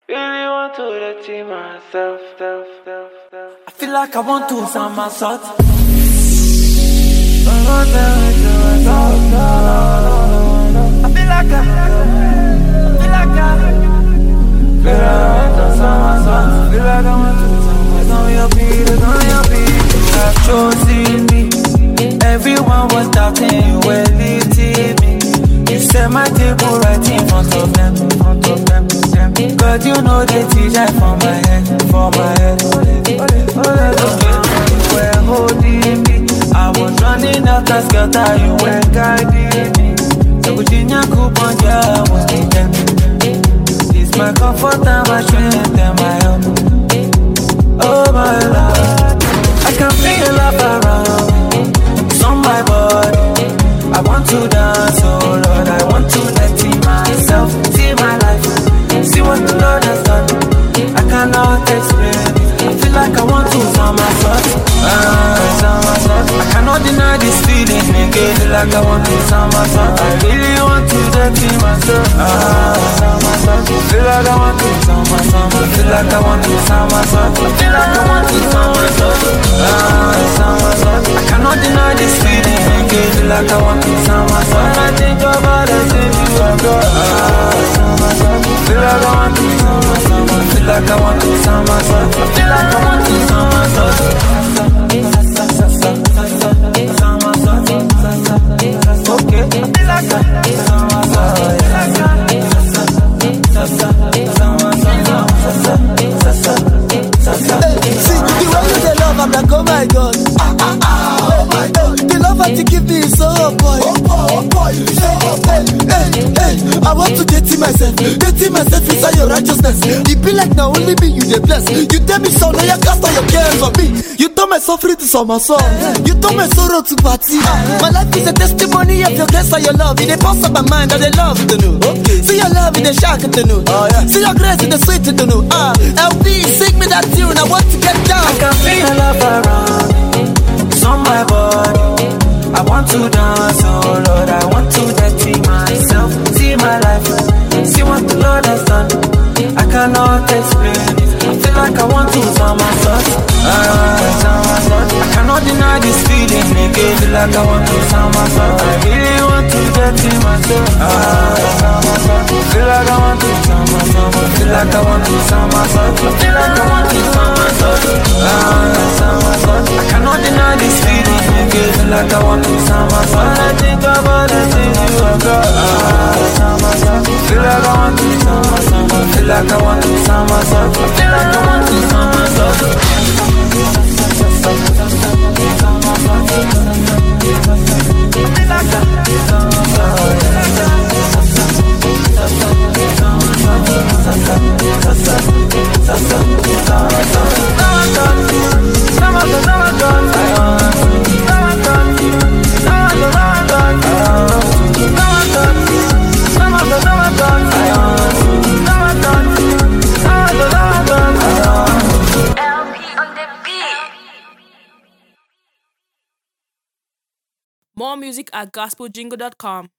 Really want to let you myself. I feel like I want to sound myself. I feel like I want to sound myself. Have chosen me. Everyone was doubting you were leading me. You set my table right in front of them. God, you know they teach I for my head. You were holding me. I was running after scatter, you were guiding me. So Virginia coupon, yeah, I was with them. It's my comfort and my strength and my help. Oh my Lord, I can feel love around me. It's on my body. I want to dance, oh Lord, I want to let see myself, see my life, see what the Lord has done. I cannot explain it. I feel like I want to sound myself. I cannot deny this feeling again. Feel like I want to sound myself. I really want to see myself. Feel like I want to sound myself. I feel like I want to sound myself. I feel like I want to sound myself. I cannot deny this feeling again. Feel like I want to sound myself. When I think about the things you have done, feel like I want to sound myself. I feel like I want to sound myself. I feel like I want to sound myself. Okay, I feel like I sound myself. See, the way you dey love, I'm like, oh my God. Oh my God. The love that you give me is so boy. Hey, I want to dating myself inside your righteousness. It be like now only me you dey bless. You tell me so, now you cast all your cares on me. You turn my suffering to summer song. You turn my sorrow to party. My life is a testimony of your grace and your love. It dey pass up my mind that they love to know. Okay. See your love in the shock to know. See your grace in the sweet to know. LB, sing me that tune. I want to get down. I can feel love around me. It's on my body. I want to dance, oh Lord, I want to see myself, see my life, see what the Lord has done. I cannot explain it. I feel like I want to sound myself. I cannot deny this feeling again. Feel like I want to sound myself. I really want to see myself. Feel like I want to sound myself. I feel like I want to sound myself. I feel like I want to sound myself. I cannot deny this feeling again. Feel like I want to sound myself. When I think about the things you have done, feel like I want to sound myself. I feel like I want to sound myself. I feel like I want to sound myself. More music at gospeljingle.com.